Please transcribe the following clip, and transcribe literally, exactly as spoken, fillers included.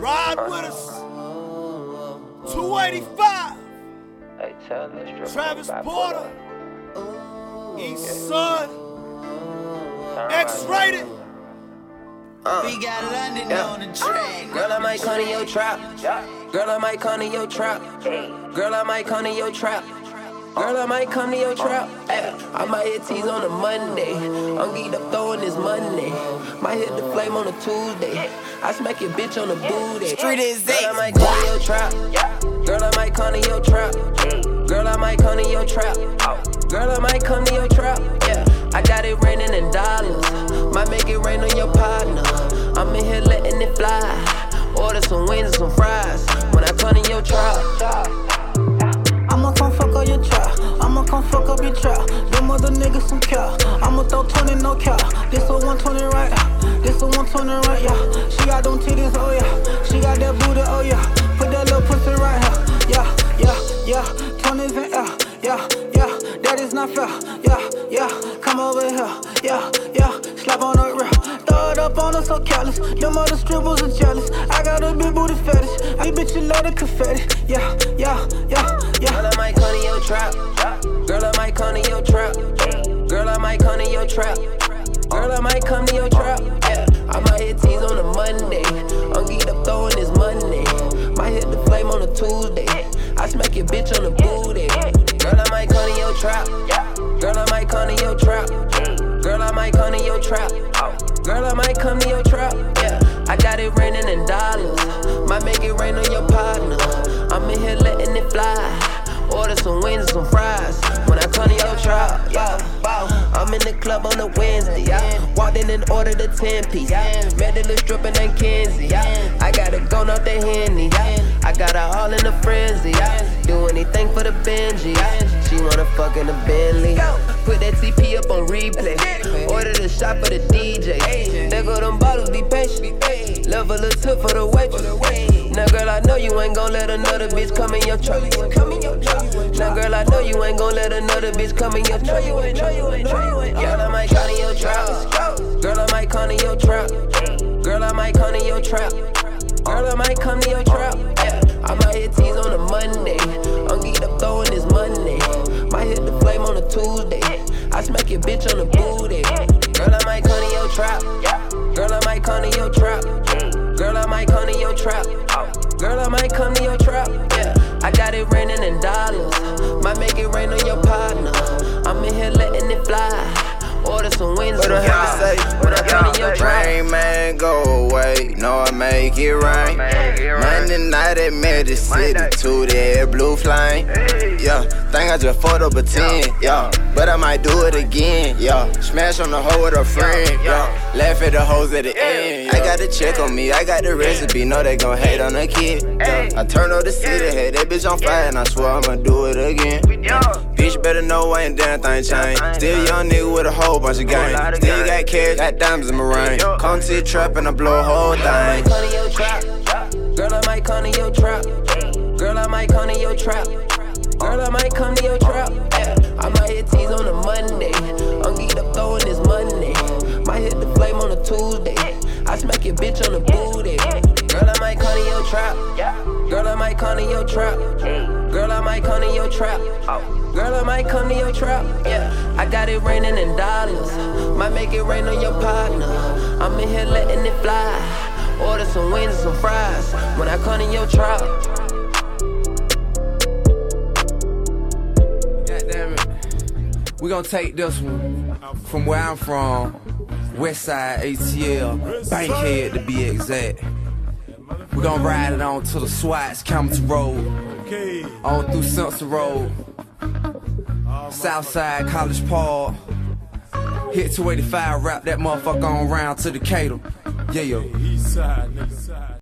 Ride with us. two eighty-five. Hey, tell us, Travis Porter. East Side. X-rated. Uh, we got London yeah. on the track. Girl, I might come to your trap. Girl, I might come to your trap. Girl, I might come to your trap. Girl, I might come to your trap. Ay, I might hit tease on a Monday. I'm geeked up throwing this Monday. Might hit the flame on a Tuesday. I smack your bitch on the booty. Street is Girl, I might come to your trap. Girl, I might come to your trap. Girl, I might come to your trap. Girl, I might come to your trap. Yeah, I got it raining in dollars. Might make it rain on your partner. I'm in here letting it fly. Order some wings and some fries when I come to your trap. I'ma come fuck up your trap. I'ma come fuck up your trap. Them other niggas some cow. I'ma throw twenty no cow. This a one twenty right. This a one twenty right, yeah. She got them titties, oh yeah. She got that booty, oh yeah. Put that little pussy right here. Yeah, yeah, yeah. twenties in air. Yeah, yeah. That is not fair. Yeah, yeah. Come over here. Yeah, yeah. Slap on the rear. Throw it up on us so careless. Them other strippers are jealous. I got a big booty fetish. I bitch you love the confetti. Yeah, yeah, yeah, yeah. Girl, I might come to your trap. Girl, I might come to your trap. Girl, I might come to your trap. Girl, I might come to your trap. Yeah, I might hit tease on a Monday. I'm geeked up throwing this Monday. Might hit the flame on a Tuesday. I smack your bitch on the booty. Girl, I might come to your trap. Girl, I might come to your trap. Girl, I might come to your trap. Girl, I might come to your trap. Yeah, I got it raining in dollars. Might make it rain on your partner. I'm in here letting it fly. Order some wings and some fries when I come to your trap. Yeah, I'm in the club on a Wednesday. Yeah. Walked in and ordered a ten piece. Met the little stripper named Kenzie. I got it gone off the Henny. I got her all in a frenzy. Do anything for the Benji. She wanna fuck in the Bentley. Put that T P up on replay. Ordered a shot for the D J. There go them bottles, be patient. Love a little tip for the waitress. Now girl, I know you ain't gon' let another bitch come in your truck. Now girl, I know you ain't gon' let another bitch come in your truck. Girl, I might come to your trap. Girl, I might come to your trap. Girl, I might come to your trap. Girl, I might come to your trap. Yeah, I might hit tease on a Monday. I'm geeked up throwing this Monday. Might hit the flame on a Tuesday. I smack your bitch on the booty. Girl, I might come to your trap. Girl, I might come to your trap. Girl, I might come to your trap. Girl, I might come to your trap. Yeah, I got it raining in dollars. Might make it rain on your partner. I'm in here letting it fly. Order some wings and fries when I come to your trap. Rain man, go away. No, I make it rain. Monday night at Magic City to that blue flame. Yeah, think I just fucked up a ten. Yeah, but I might do it again. Yeah, smash on the hoe with a friend. Yeah, laugh at the hoes at the end. I got the check on me, I got the recipe. Know they gon' hate on the kid. Yeah, I turn up the city, had that bitch on fire, and I swear I'ma do it again. Bitch better know I ain't damn thing changed. Still young nigga with a whole bunch of game. Still got cash, got diamonds in my ring. Come to the trap and I blow a whole thing. Girl, I might come to your trap. Girl, I might come to your trap. Girl, I might come to your trap. Yeah, I might hit tease on a Monday. I'm geeked up throwing this Monday. Might hit the flame on a Tuesday. I smack your bitch on the booty. Girl, I might come to your trap. Girl, I might come to your trap. Girl, I might come to your trap. Girl, I might come to your trap. Yeah, I got it raining in dollars. Might make it rain on your partner. I'm in here letting it fly. Order some wings and some fries when I come to your trap. God damn it. We gonna take this one from where I'm from, Westside A T L, Bankhead to be exact. We gonna ride it on to the Swats, Campbellton Road, on through Simpson Road, Southside, College Park, hit two eighty-five, wrap that motherfucker on round to Decatur. Yeah, yo.